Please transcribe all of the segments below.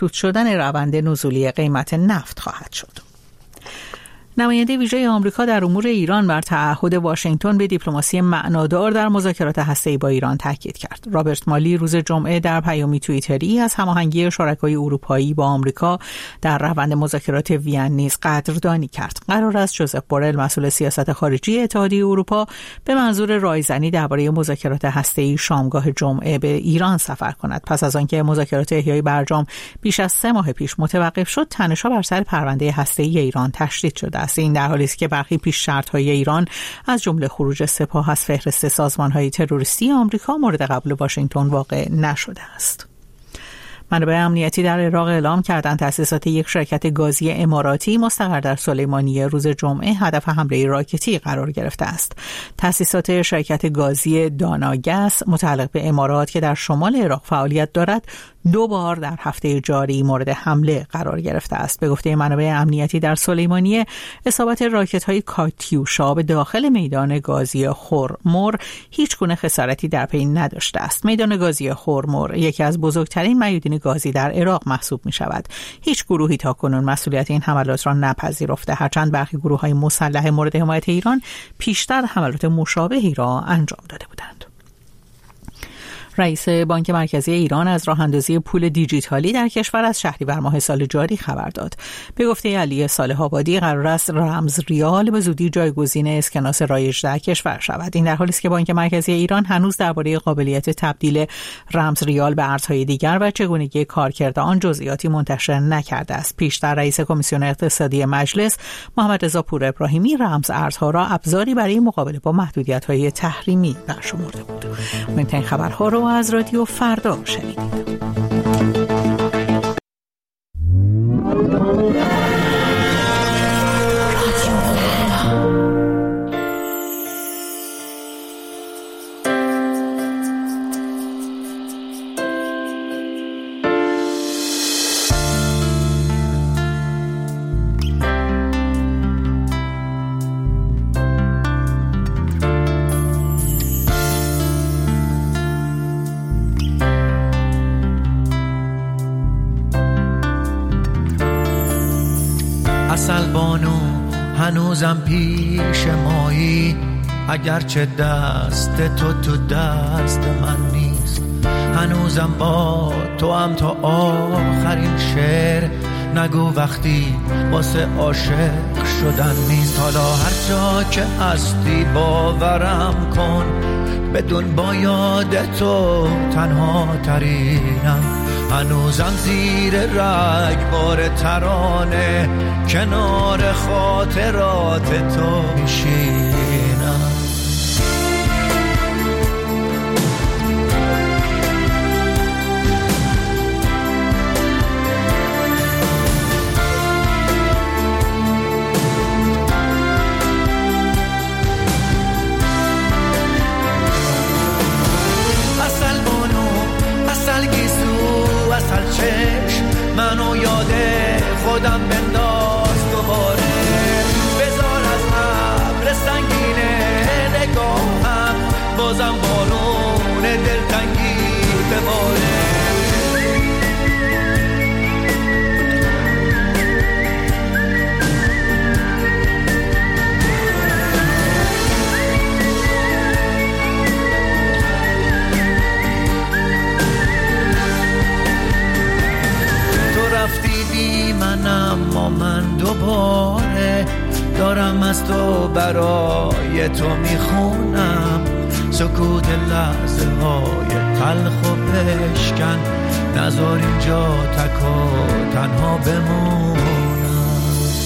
محدود شدن روند نزولی قیمت نفت خواهد شد. نماینده ویژه آمریکا در امور ایران بر تعهد واشنگتن به دیپلماسی معنادار در مذاکرات هسته‌ای با ایران تاکید کرد. رابرت مالی روز جمعه در پیامی توییتری از هماهنگی شرکای اروپایی با آمریکا در روند مذاکرات وین نیز قدردانی کرد. قرار است جوزف بورل مسئول سیاست خارجی اتحادیه اروپا به منظور رایزنی درباره مذاکرات هسته‌ای شامگاه جمعه به ایران سفر کند. پس از آنکه مذاکرات احیای برجام بیش از 3 ماه پیش متوقف شد، تنش‌ها بر سر پرونده هسته‌ای ایران تشدید شده. این در حالی است که برخی پیش شرط‌های ایران از جمله خروج سپاه از فهرست سازمان‌های تروریستی آمریکا مورد قبول واشنگتن واقع نشده است. منابع امنیتی در عراق اعلام کردند تأسیسات یک شرکت گازی اماراتی مستقر در سلیمانیه روز جمعه هدف حمله راکتی قرار گرفته است. تأسیسات شرکت گازی داناگس متعلق به امارات که در شمال عراق فعالیت دارد 2 بار در هفته جاری مورد حمله قرار گرفته است. به گفته منابع امنیتی در سلیمانیه، اصابت راکت‌های کاتیوشا به داخل میدان گازی خرمر هیچ گونه خسارتی در پی نداشته است. میدان گازی خرمر یکی از بزرگترین میادین گازی در عراق محسوب می شود. هیچ گروهی تاکنون مسئولیت این حملات را نپذیرفته، هرچند برخی گروه‌های مسلح مورد حمایت ایران پیشتر حملات مشابهی را انجام داده بودند. رئیس بانک مرکزی ایران از راه اندازی پول دیجیتالی در کشور از شهریور ماه سال جاری خبر داد. به گفته علی صالح آبادی قرار است رمز ریال به زودی جایگزین اسکناس رایج در کشور شود. این در حالی است که بانک مرکزی ایران هنوز درباره قابلیت تبدیل رمز ریال به ارزهای دیگر و چگونگی کارکرد آن جزئیاتی منتشر نکرده است. پیشتر رئیس کمیسیون اقتصادی مجلس محمد رضا پور ابراهیمی رمز ارزها را ابزاری برای مقابله با محدودیت‌های تحریمی برشمرده بود. مهمترین خبرها رو از رادیو فردا شنیدید. هنوزم پیش مایی، اگرچه دست تو دست من نیست. هنوزم با تو هم تا آخرین شعر. نگو وقتی واسه عاشق شدن نیست. حالا هر جا که هستی باورم کن، بدون با یاد تو تنها ترینم. هنوزم زیر رگبار ترانه کنار خاطرات تو میشینم. منو یاد خودم بنداز دوباره. بذار از ابر سنگین نگاهم بازم بارون دلتنگی بباره. اما من دوباره دارم از تو برای تو میخونم. سکوت لحظه های تلخ و بشکن، نذار اینجا تک و تنها بمونم.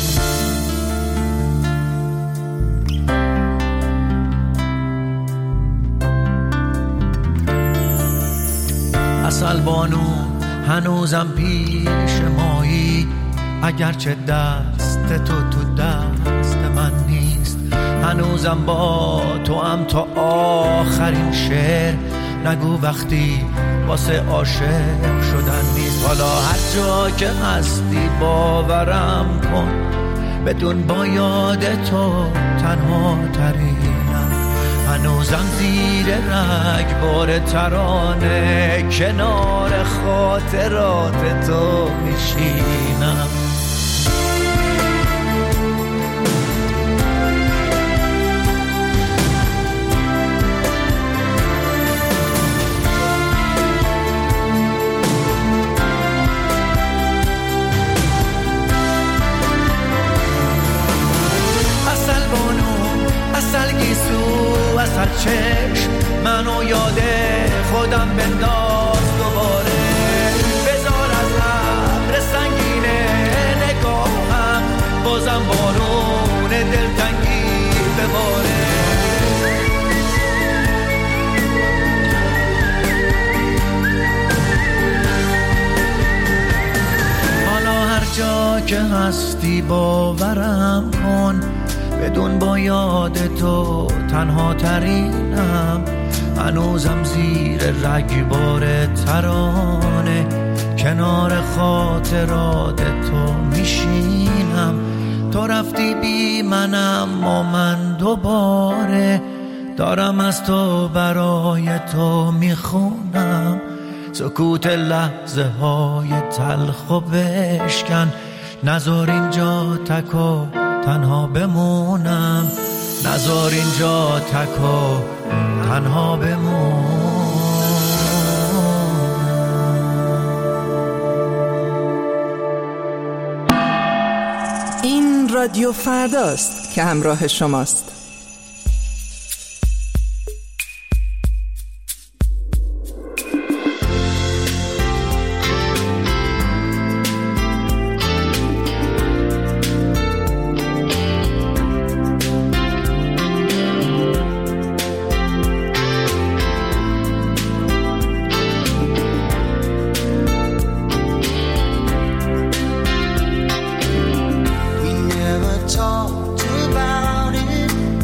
اصل بانو هنوزم پیش مایی، اگرچه دست تو دست من نیست. هنوزم با تو هم تا آخرین شعر. نگو وقتی واسه عاشق شدن نیست. حالا هر جا که هستی باورم کن، بدون با یاد تو تنها ترینم. هنوزم زیر رگبار ترانه کنار خاطرات تو میشینم. اصل چشم منو یاد خودم بنداز دوباره، بذار از ابر سنگینه نگاهم بازم بارون دلتنگی بباره. حالا هر جا که هستی باورم کن، بدون با یاد تو تنها ترینم. هنوزم زیر رگبار ترانه کنار خاطرات تو میشینم. تو رفتی بی منم و من دوباره دارم از تو برای تو میخونم. سکوت لحظه های تلخ و بشکن، نذار اینجا تکو تنها بمونم، نذار اینجا تکو تنها بمونم. این رادیو فرداست که همراه شماست. Talked about it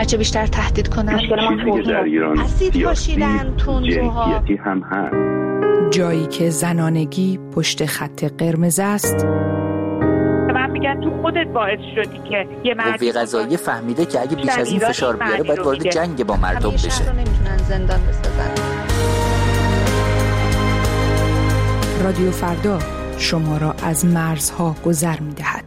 هرچه بیشتر تهدید کنن. مشکل ما در ایران اسید پاشیدن، تندروها، جنسیتی هم هست. جایی که زنانگی پشت خط قرمز است. من میگم تو خودت باعث شدی که یه قوه قضاییه فهمیده که اگه بیش از این فشار بیاره باید وارد جنگ با مردم بشه. شهر رو نمیتونن زندان بسازن. رادیو فردا شما را از مرزها گذر می‌دهد.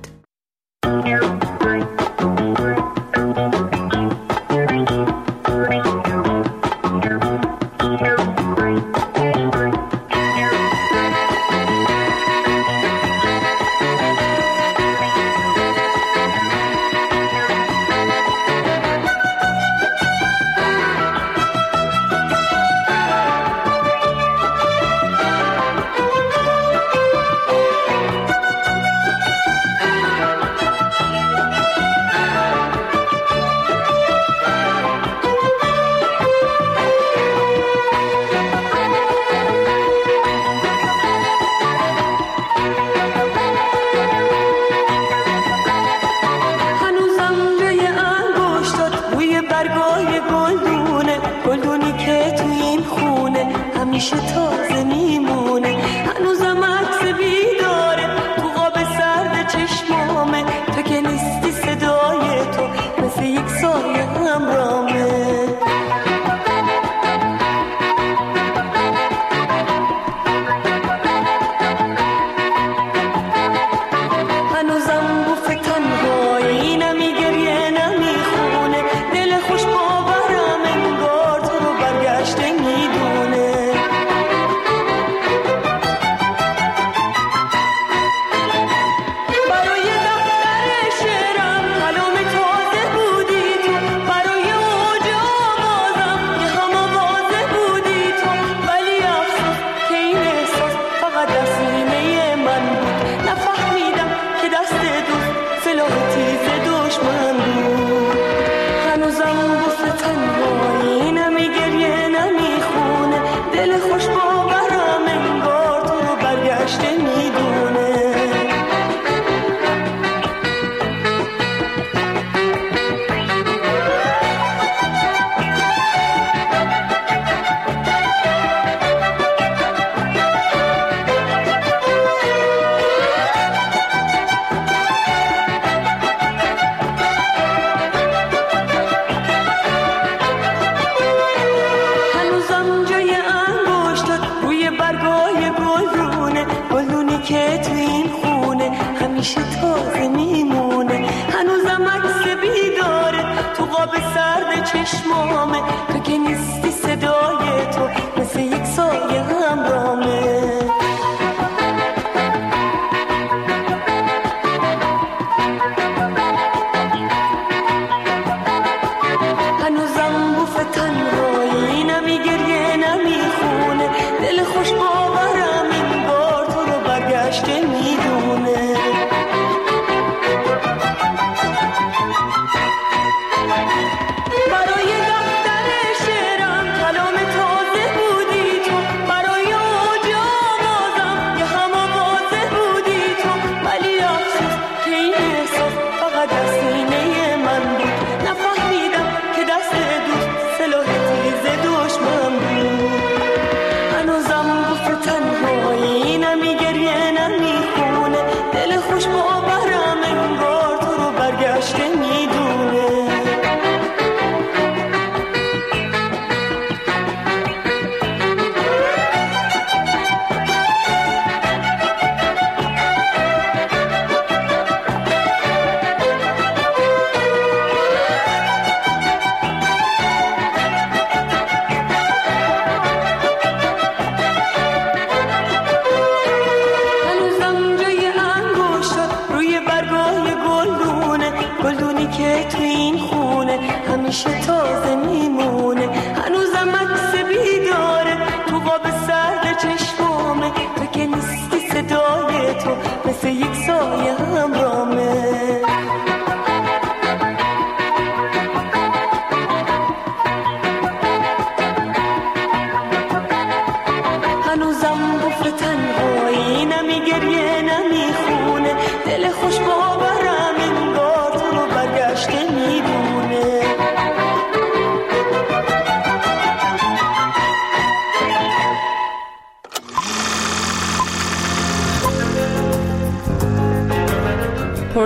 دل خوش باورم انگار تو رو برگشته میدونه.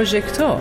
پروژکتور.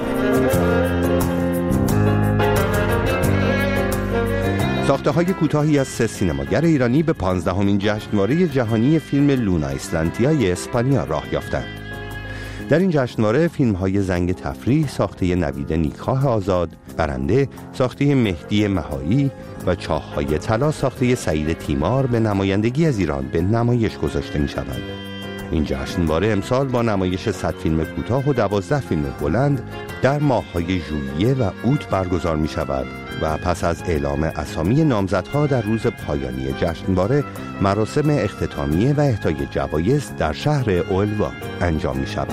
ساخته‌های کوتاهی از 3 سینماگر ایرانی به 15مین جشنواره جهانی فیلم لونا ایسلندیای اسپانیا راه یافتند. در این جشنواره فیلم‌های زنگ تفریح ساخته نوید نیکخواه آزاد، برنده ساخته مهدی مهایی و چاه‌های طلا ساخته سعید تیمار به نمایندگی از ایران به نمایش گذاشته می‌شوند. این جشنواره امسال با نمایش 100 فیلم کوتاه و 12 فیلم بلند در ماه‌های ژوئیه و اوت برگزار می‌شود و پس از اعلام اسامی نامزدها در روز پایانی جشنواره مراسم اختتامیه و اهدای جوایز در شهر اولوا انجام می‌شود.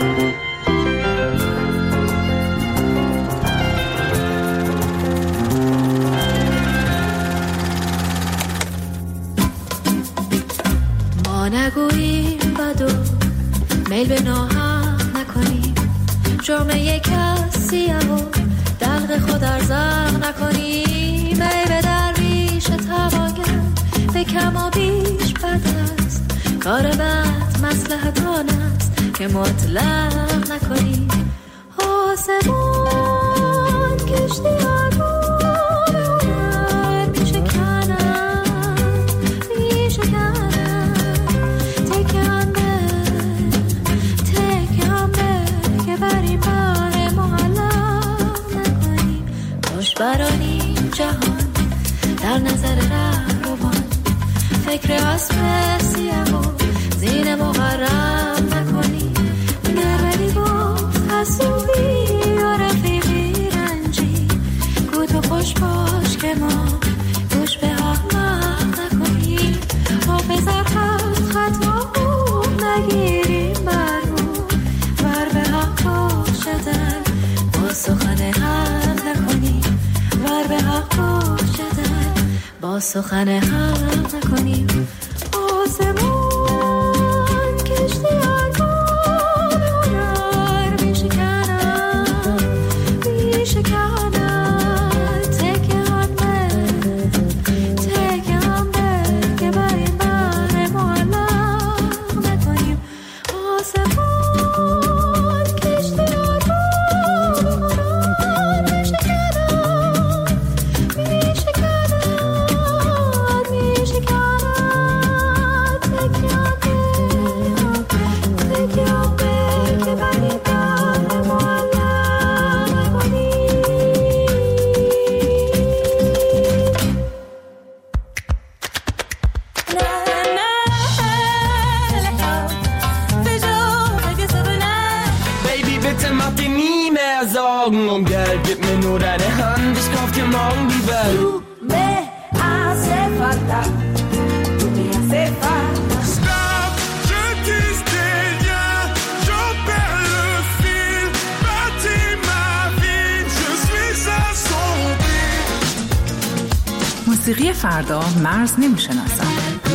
ما نگوییم بدو میل به ناحق نکنیم، جرم کسی و دلق خود ارزاق نکنیم. ای به درویش توانگر به کم و بیش بد است، کار بد مصلحت آن است که مطلق نکنیم. آسمان کشتی آرمان هنر می شکنن تکم به که بر این بار معلق نکنیم. باش برانیم جهان در نظر رهروان، فکر اسب سیاه و زین مغرب نکنیم. گرولی گفت حسوبی و رفیقی رنجی، گو تو خوش باش که ما گوش به احمق نکنیم. حافظ حرف خطا نگیریم برمون، ور به حق باشدن با سخن حق نکنیم. ور به حق باشدن با سخن حق نکنیم. آسمان کشتی آرمان هنر می شکنن تکم به که بر این بر معلق نکنیم. آسمان کشتی آرمان هنر می شکنن Und Geld, gib mir nur deine Hand, ich kauf dir morgen die Welt. Du me hace falta, tu me hace falta. Stop, je disais rien, j'en perds le fil. Bâtis ma vie, je suis assombri. موسیقی فردا مرز نمی‌شناسد.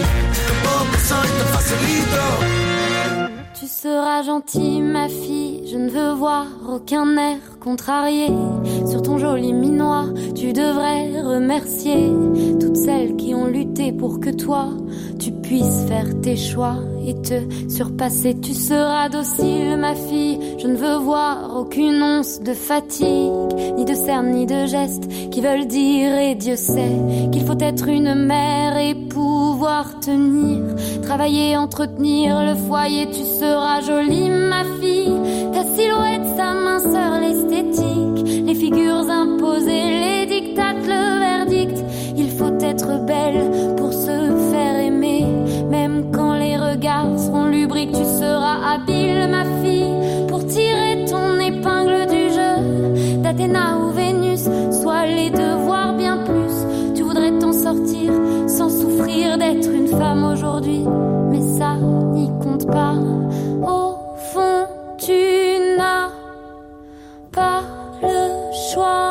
Tu seras gentille, ma fille, je ne veux voir aucun air contrarié. Sur ton joli minois, tu devrais remercier toutes celles qui ont lutté pour que toi, tu puisses faire tes choix et te surpasser. Tu seras docile, ma fille, je ne veux voir aucune once de fatigue, ni de cernes, ni de gestes qui veulent dire, et Dieu sait qu'il faut être une mère et pouvoir tenir, travailler, entretenir le foyer. Tu seras jolie, ma fille, ta silhouette, sa minceur, l'esthétique, les figures imposées, les dictates, le verdict. Il faut être belle pour se faire aimer, même quand les regards seront lubriques. Tu seras habile, ma fille, pour tirer ton épingle du jeu, d'Athéna ou Vénus, soit les deux, voire bien plus. Tu voudrais t'en sortir sans souffrir d'être une femme aujourd'hui, mais ça n'y compte pas. Au fond, tu n'as pas le choix.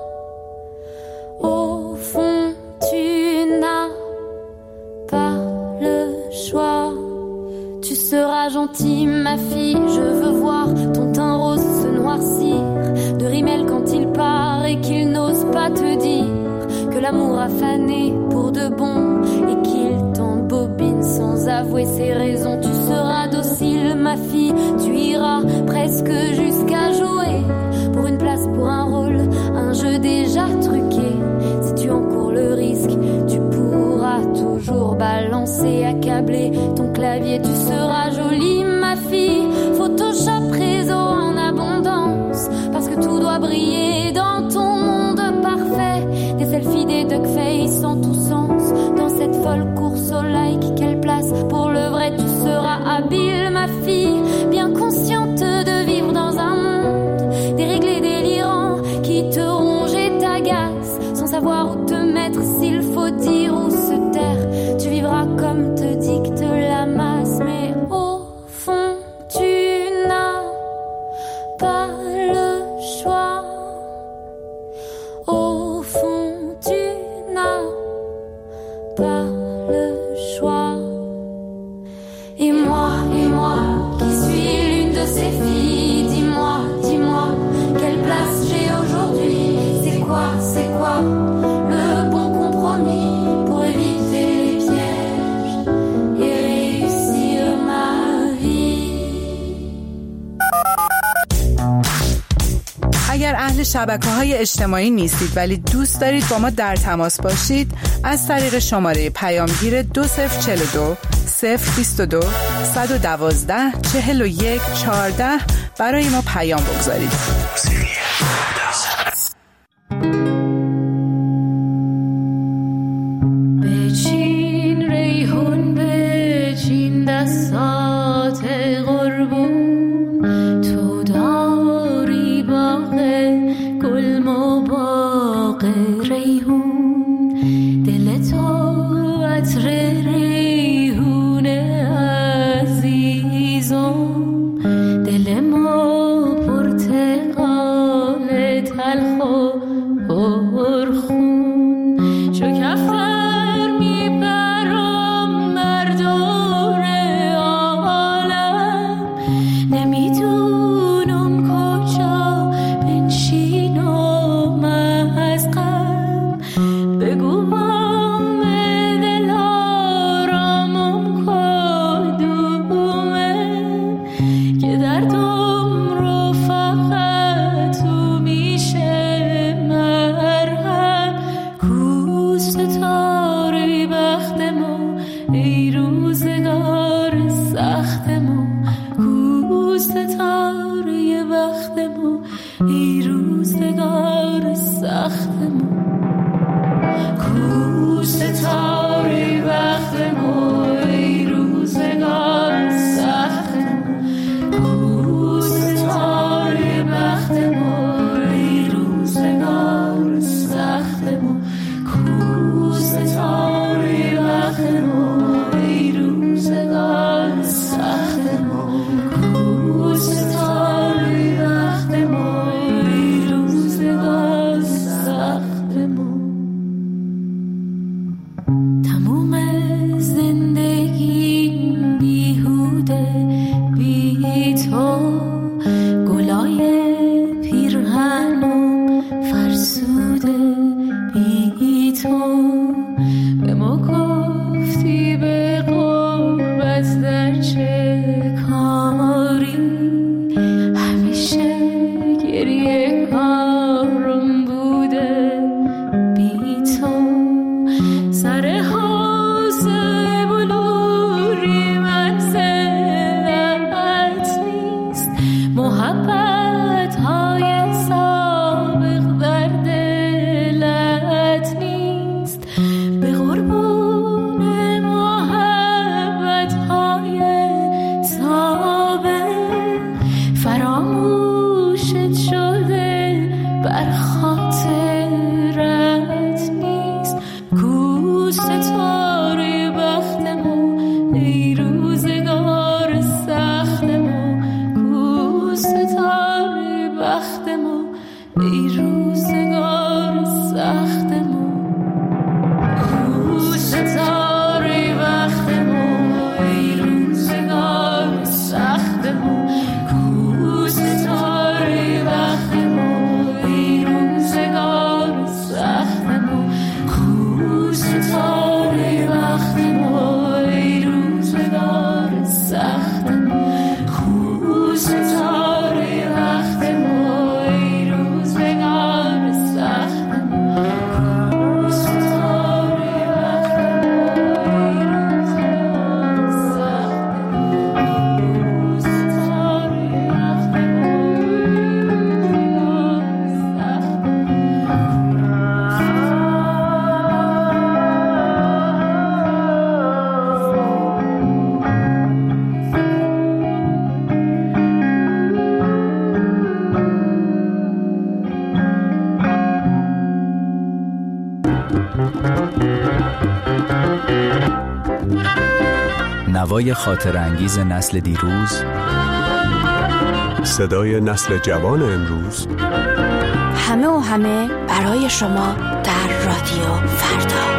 Au fond, tu n'as pas le choix. Tu seras gentille, ma fille, je veux voir ton teint rose se noircir de rimel quand il part et qu'il n'ose pas te dire que l'amour a fané pour de bon et qu'il t'embobine sans avouer ses raisons. Tu seras docile, ma fille, tu iras presque jusqu'à jouer balancer, accabler ton clavier, tu seras jolie ma fille. Photoshop réseau en abondance, parce que tout doit briller dans ton monde parfait. Des selfies, des duckface en tous sens, dans cette folle course au like, quelle place pour le vrai, tu seras habile ma fille, bien consciente de vivre dans un monde déréglé, délirant, qui te ronge et t'agace, sans savoir où te mettre, s'il faut dire ou se taire. Tu vivras comme te dicte la masse, mais au fond tu n'as pas le choix. Au fond tu n'as pas le choix. Et moi qui suis l'une de ces filles, dis-moi quelle place j'ai aujourd'hui. C'est quoi le bon compromis pour éviter les pièges et réussir ma vie. اگر اهل شبکه‌های اجتماعی نیستید ولی دوست دارید با ما در تماس باشید، از طریق شماره پیامگیر 2042 022 112 41 14 برای ما پیام بگذارید. بچین ریحون، بچین دستات قربون، تو داری باغ گل و باغ ریحون، دل تو عطر ریحون عزیزم، دل ما پرتقال تلخ و پرخون، شکفتر میپرم بر دور عالم، نمیدونم کجا بنشینم از غم، بگو بام دل آرامم کدومه که دردم رو فقط تو میشه مرهم. کوست تاری بختمو ای روزگار سختمو، کوست تاری بختمو ای روزگار سختمو، کوست تاری بختمو ای روزگار سختمو، کوست تاری بختمو ای روزگار سختمو، کوست تاری بختمو ای روزگار سختمو، کوست تاری بختمو ای روزگار سختمو. تموم زندگی بیهوده بی تو، گلای پیرهنم فرسوده بی تو، به ما گفتی به غربت در چه کاری، همیشه گریه کارم بوده بی تو، سر حوزه بلوری منزلت نیست، محبت های سابق در دلت نیست، نوای خاطر انگیز نسل دیروز، صدای نسل جوان امروز، همه و همه برای شما در رادیو فردا.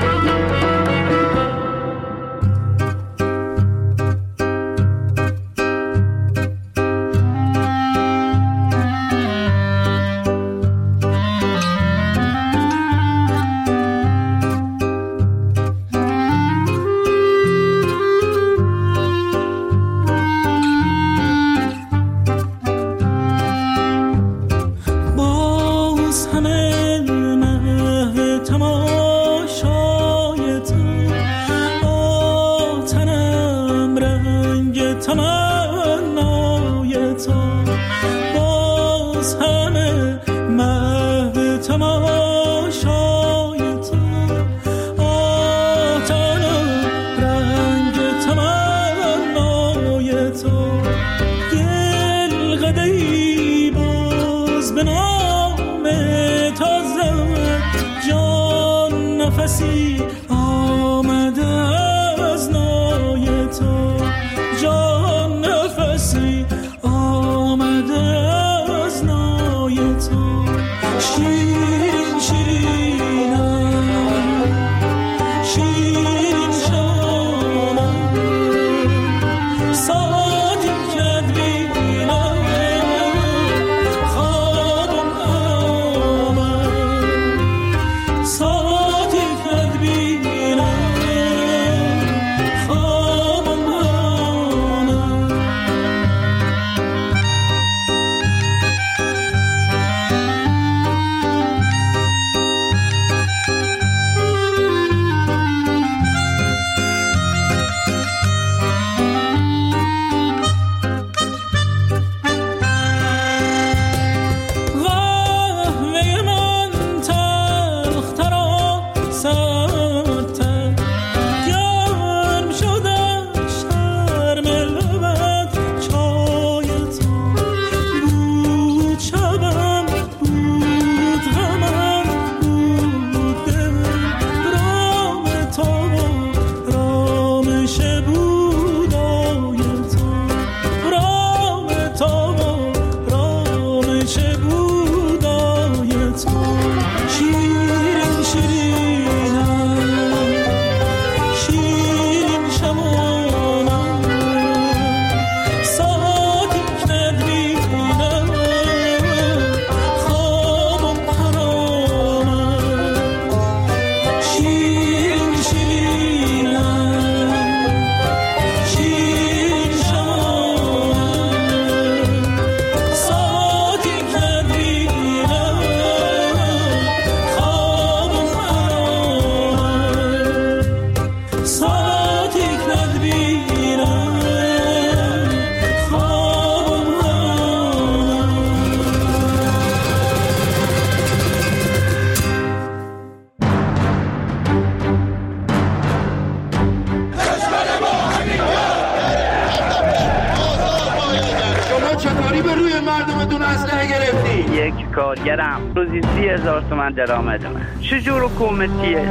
کارگرم روزی 30,000 تومان درآمدمه. چجور حکومتیه؟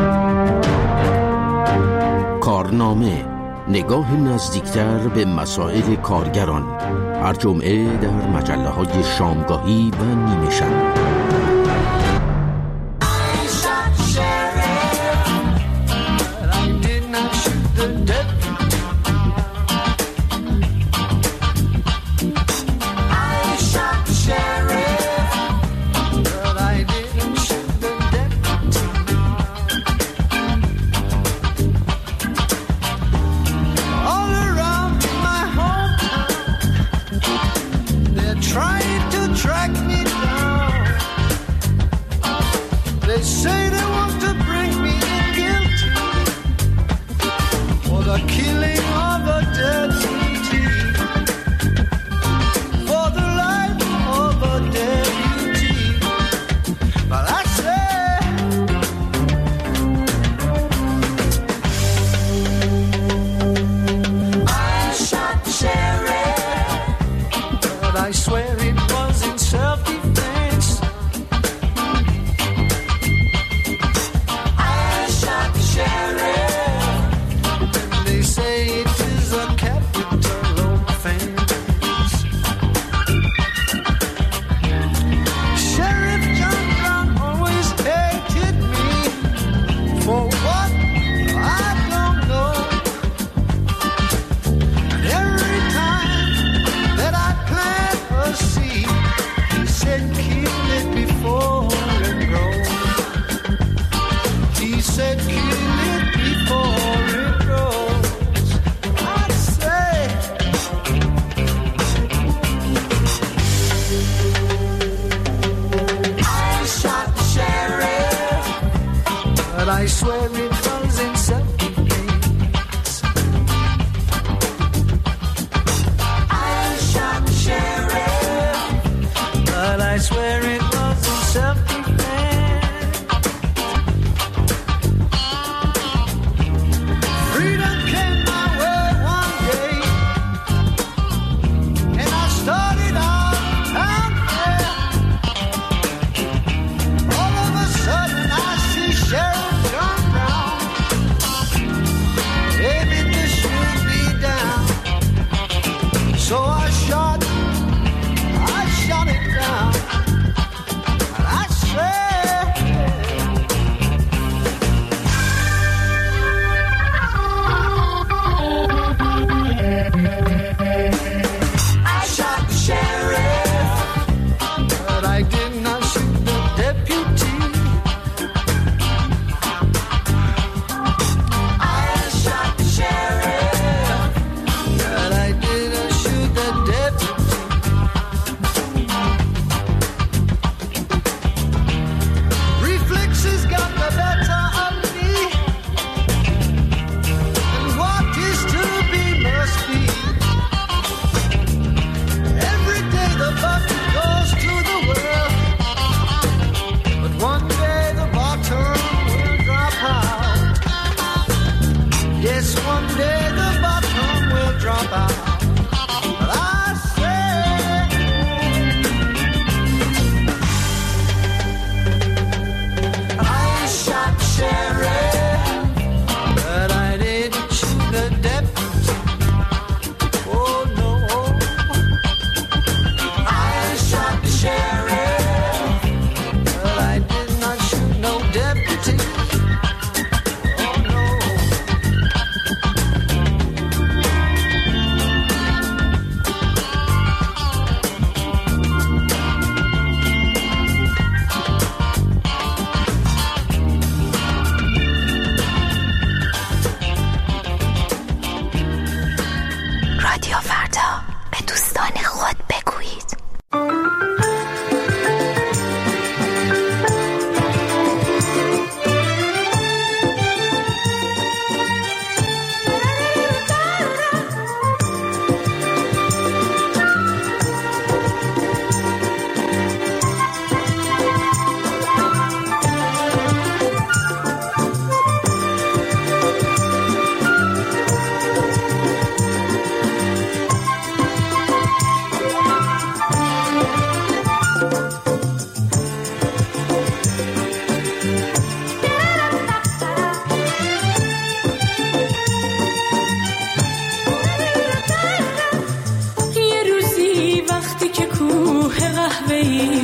کارنامه، نگاه نزدیکتر به مسائل کارگران، هر جمعه در مجله‌های شامگاهی و نیمه شب. I swear it was in self-defense. I shot the sheriff, but I swear it was in self-defense. Freedom came my way one day, and I started out out there. All of a sudden I see Sheriff John Brown aiming to shoot me down. So I shot it down. And I swear I shot the sheriff, but I did not shoot the deputy. I shot the sheriff, but I didn't shoot the deputy. Reflexes got the better of me, and what is to be must be. Every day the bucket goes to the well, but one day the bottom will drop out. Yes, one day the bottom will drop out. But I say I shot the sheriff, but I didn't shoot the deputy. Oh no, I shot the sheriff, but I did not shoot no deputy. Oh no. رادیو فردا، به دوستان خود بگویید. یه روزی وقتی که کوه قهوه‌ای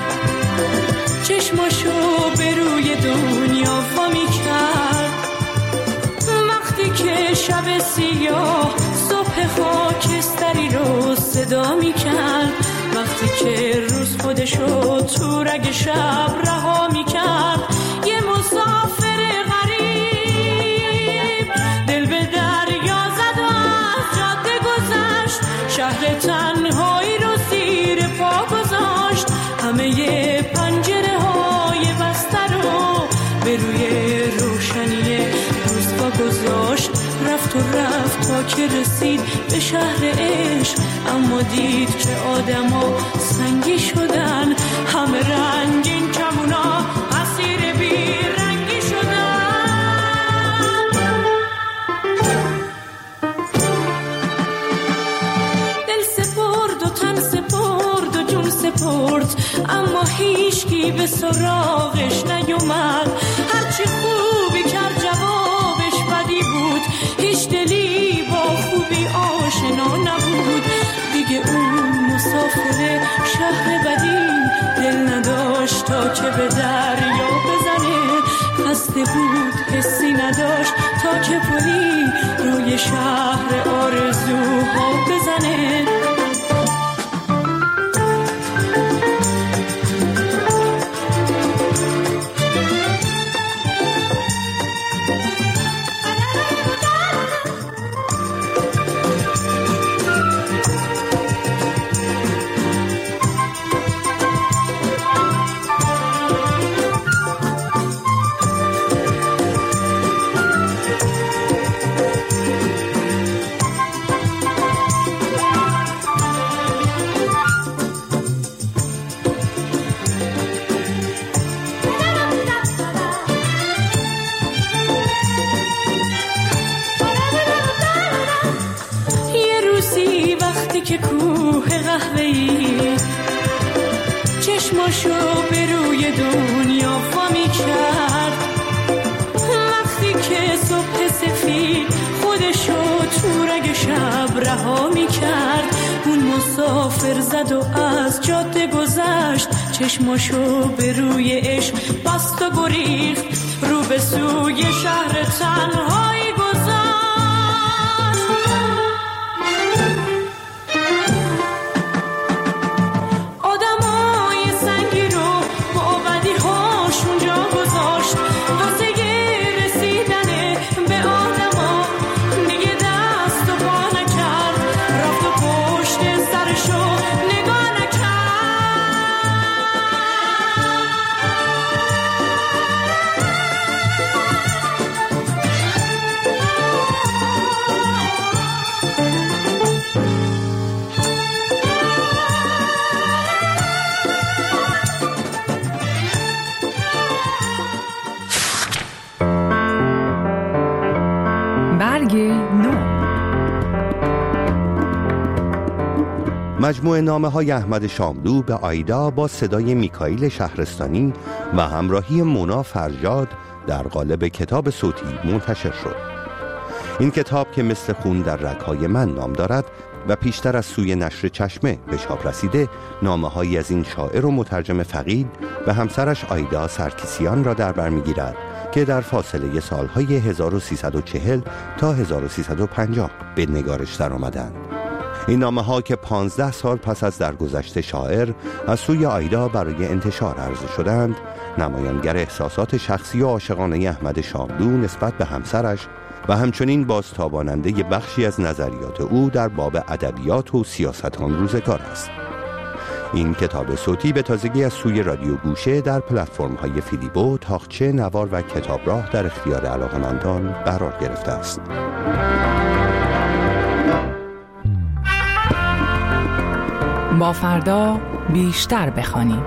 چشماشو به روی دنیا وا می‌کرد، وقتی که شب سیاه صبح خاکستری رو صدا می‌کرد، وقتی که روز خودشو تو رگ شب رها می‌کرد، یه مسافر غریب دل به دریا زد و از جاده گذشت، شهر تنهایی رو زیر پا گذاشت، همه پنجره های بسته رو به روی روشنی روزگاه گذاشت، رفت و رفت تا که رسید به شهر عشق، اما دید که آدما سنگی شدن، همه رنگین کمونا اسیر بی رنگی شدن. دل سپرد و تن سپرد و جون سپرد، اما هیچکی به سراغش نیومد، هرچی خوبی کرد جوابش بدی بود، هیچ دلی با خوبی آشنا نبود، دیگه اون مسافر شهر بدی دل نداشت تا که به دریا بزنه، خسته بود حسی نداشت تا که پلی روی شهر آرزوها بزنه. قهوه‌ای چشماشو به روی دنیا وامی کرد. وقتی که صبح سفید خودشو تو رگ شب رها می کرد، اون مسافر زد و از جاده گذشت، چشماشو به روی عشق بست و گریخت، رو به سوی شهر تنهایی گذشت. آدمای سنگی رو با بدیهاش اونجا گذاشت، واسه رسیدن به آدما دیگه دست و پا نکرد، رفت و پشت سرشو نگاه مجموعه نامه‌های احمد شاملو به آیدا با صدای میکائیل شهرستانی و همراهی مونا فرجاد در قالب کتاب صوتی منتشر شد. این کتاب که مثل خون در رگ‌های من نام دارد و پیشتر از سوی نشر چشمه به چاپ رسیده، نامه‌هایی از این شاعر و مترجم فقید و همسرش آیدا سرکیسیان را در بر می‌گیرد که در فاصله سالهای 1340 تا 1350 به نگارش در آمدند. این نامه‌ها که 15 سال پس از درگذشت شاعر از سوی آیدا برای انتشار عرضه شدند، نمایانگر احساسات شخصی و عاشقانه احمد شاملو نسبت به همسرش و همچنین بازتاباننده بخشی از نظریات او در باب ادبیات و سیاست آن روزگار است. این کتاب صوتی به تازگی از سوی رادیو گوشه در پلتفرم‌های فیلیبو، تاقچه، نوار و کتابراه در اختیار علاقه‌مندان قرار گرفته است. با فردا بیشتر بخوانیم.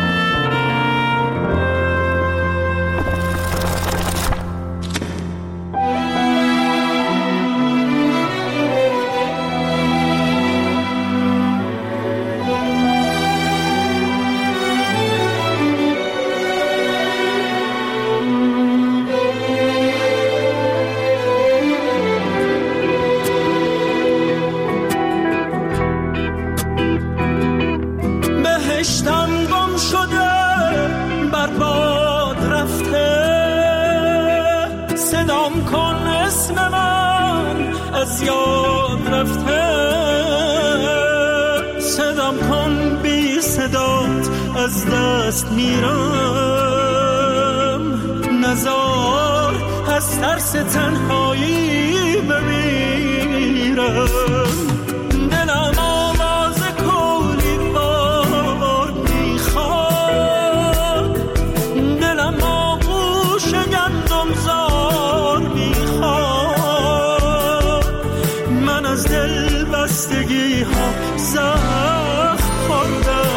از دست میرم، نزار از ترس تنهایی بمیرم. دلم آواز کولی بار میخواد، دلم آغوش گندم زار میخواد. من از دل بستگی ها زخم خوردم،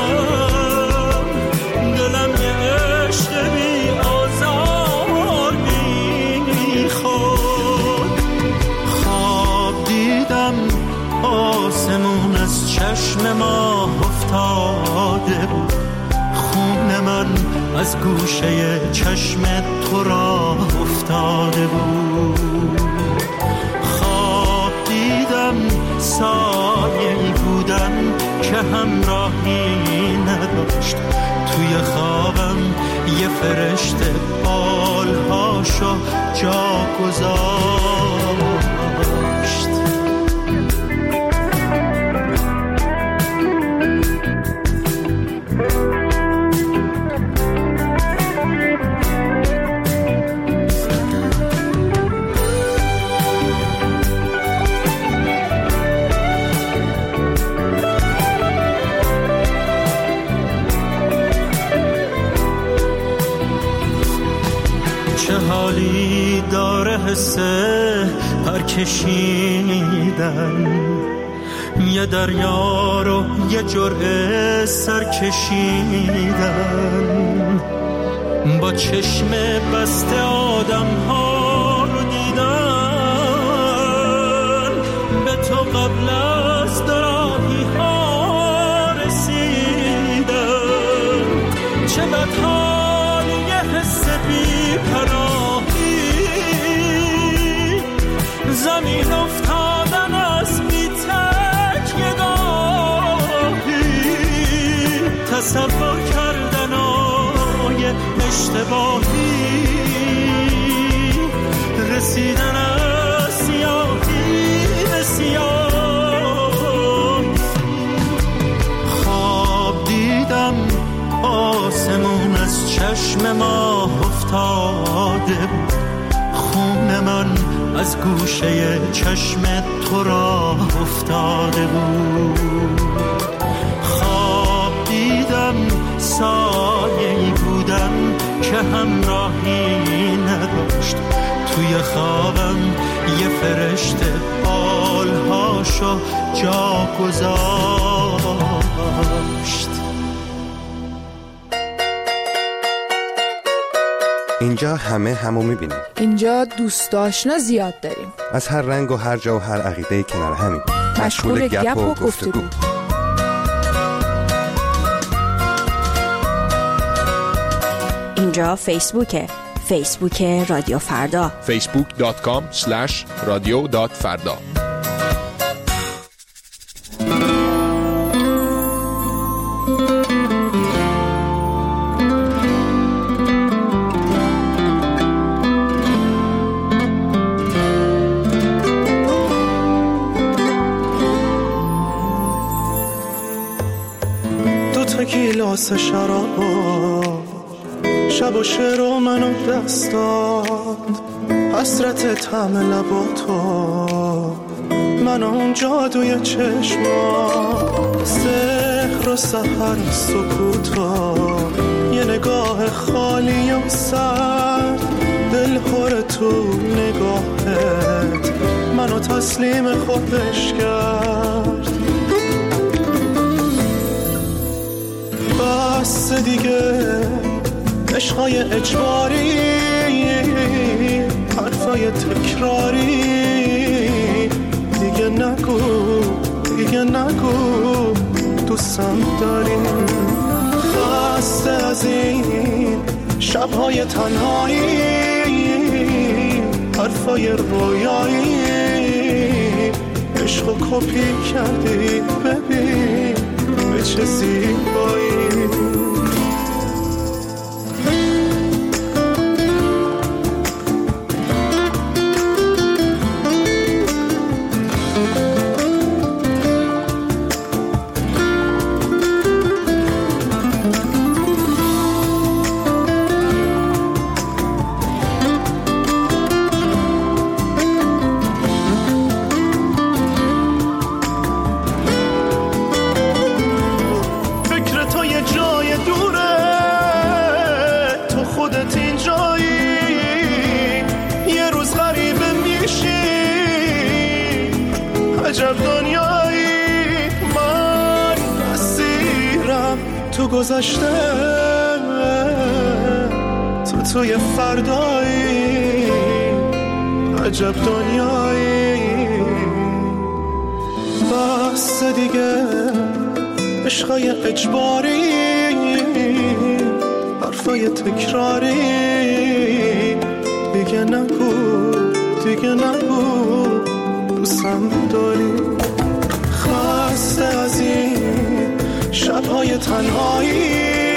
آسمون از چشم ما افتاده بود، خون من از گوشه چشم تو را افتاده بود. خواب دیدم سایه‌ای بودم که همراهی نداشت، توی خوابم یه فرشته بالهاشو جا گذاشت. حالی داره حسه پرکشیدن، یه دریا رو یه جرعه سر کشیدن. با چشم بسته آدم ها رو دیدن، به تو قبل از دراهی ها تصور کردنای اشتباهی، رسیدن از سیاهی به سیاه. خواب دیدم آسمون از چشم ما افتاده بود، خون من از گوشه چشم تو را افتاده بود. خواب دیدم سایه‌ای بودم که همراهی نداشت، توی خوابم یه فرشته بالهاشو جا گذاشت. اینجا همه همو میبینیم. اینجا دوست آشنا زیاد داریم، از هر رنگ و هر جا و هر عقیده کنار همین، مشغول گپ و گفتگو. اینجا فیسبوک رادیو فردا، facebook.com/radio.farda. گیلاس شرابا شب و شعر و منو دست داد، حسرت طعم لباتو من اون جادوی چشما، سحر و سحر سکوتا، یه نگاه خالی و سرد، دل پر تو نگاهت منو تسلیم خودش کرد. بس دیگه عشقای اجباری، حرفای تکراری، دیگه نگو دوستم داری. خسته از این شبهای تنهایی، حرفای رویایی، عشقو کپی کردی، ببین به چه زیبایی. عجب دنیایی، من اسیرم تو گذشته، تو توی فردایی. عجب دنیایی، بس دیگه عشقای اجباری، حرفای تکراری، دیگه نگو دوستم داری. خسته از این شبهای تنهایی،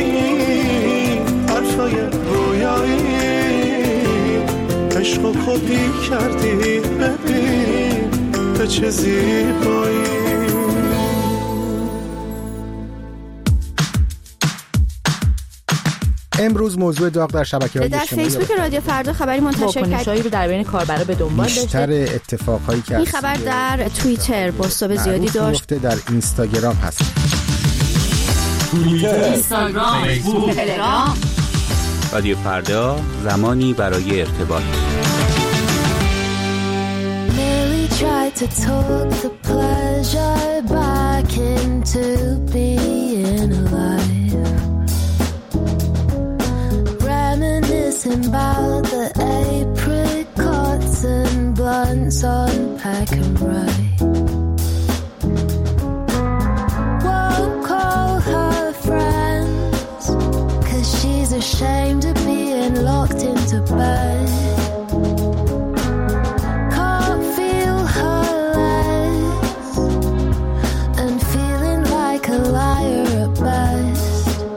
حرفای رویایی، عشقو کپی کردی، ببین به چه زیبایی. امروز موضوع داغ در شبکه‌های اجتماعی در فیسبوک رادیو فردا خبری منتشر کرد رو در بین کاربرا به دنبال داشته. بیشتر اتفاقایی که این خبر در توییتر بازتاب زیادی داشت، در اینستاگرام هست. اینستاگرام، فیسبوک، تلگرام. رادیو فردا، زمانی برای ارتباط. Tried to talk the pleasure back into being alive, reminiscing about the apricots and blunts on pack and ride. Won't call her friends 'cause she's ashamed of being locked into bed. A liar at best.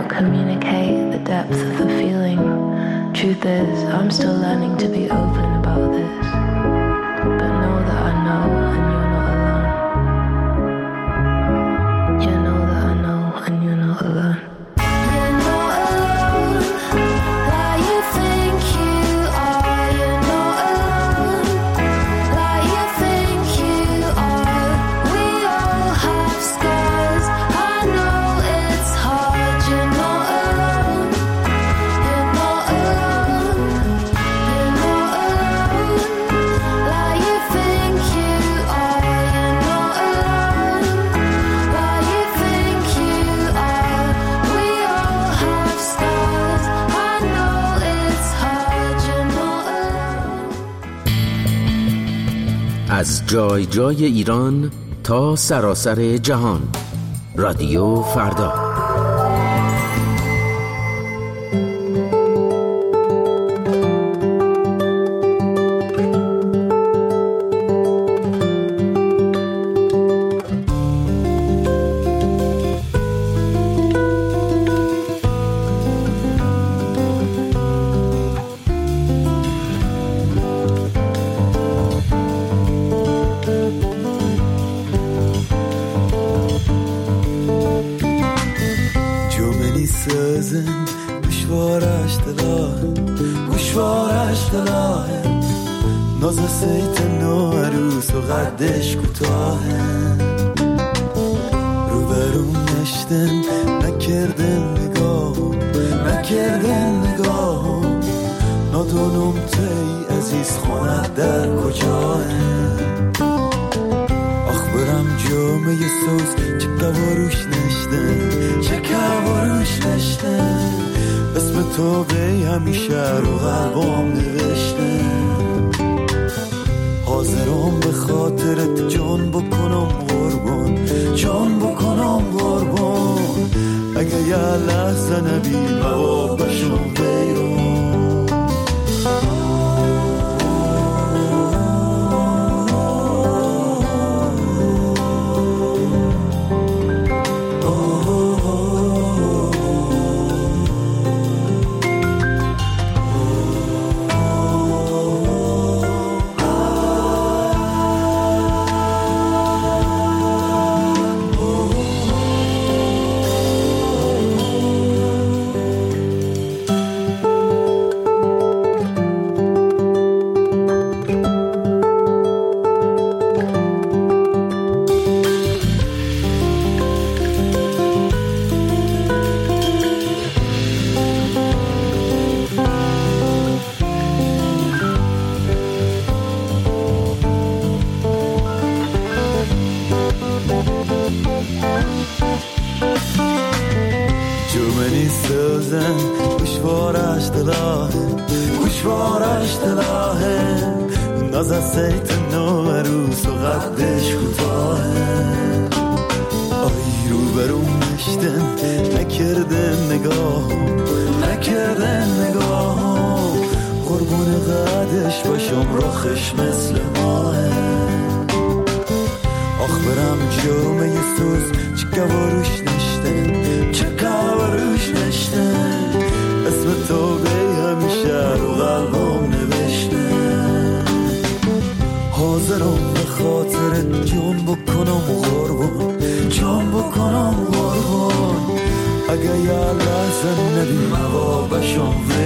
communicate the depth of the feeling. Truth is, I'm still learning to be open about this. But know that I know and you're not alone. Yeah, know that I know and you're not alone. از جای جای ایران تا سراسر جهان. رادیو فردا. اگه یه لحظه نبی موابشم